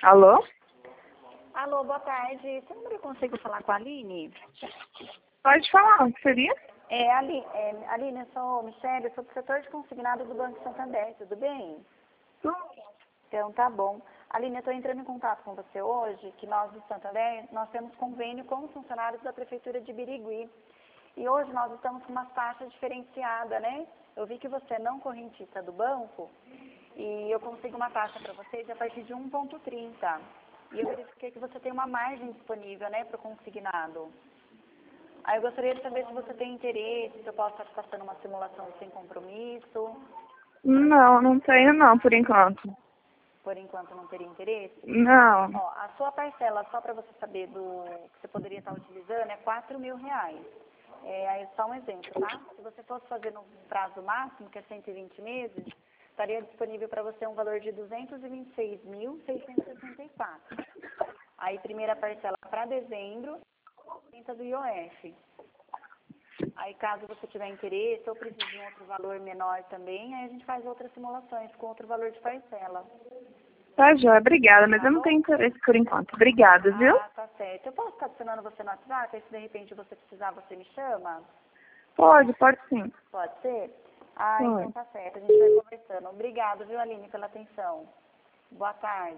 Alô? Alô, boa tarde. Você não consigo falar com a Aline? Pode falar, o que seria? Aline, eu sou Michele, eu sou do setor de consignado do Banco Santander, tudo bem? Então, tá bom. Aline, eu estou entrando em contato com você hoje, que nós do Santander, nós temos convênio com os funcionários da Prefeitura de Birigui. E hoje nós estamos com uma taxa diferenciada, né? Eu vi que você é não correntista do banco e eu consigo uma taxa para vocês a partir de 1,30. E eu verifiquei que você tem uma margem disponível, né, para o consignado. Aí eu gostaria de saber se você tem interesse, se eu posso estar te passando uma simulação sem compromisso. Não tenho não, por enquanto. Por enquanto não teria interesse? Não. Ó, a sua parcela, só para você saber do que você poderia estar utilizando, é R$ 4.000. Aí só um exemplo, tá? Se você fosse fazer no prazo máximo, que é 120 meses, estaria disponível para você um valor de R$ 226.664. Aí primeira parcela para dezembro, 30 do IOF. Aí caso você tiver interesse ou precise de um outro valor menor também, aí a gente faz outras simulações com outro valor de parcela. Tá joia, obrigada, mas eu não tenho interesse por enquanto. Obrigada, viu? Ah, tá certo. Eu posso estar adicionando você no WhatsApp? Aí se de repente você precisar, você me chama? Pode sim. Pode ser? Ah, Pode. então tá certo. A gente vai conversando. Obrigado, viu, Aline, pela atenção. Boa tarde.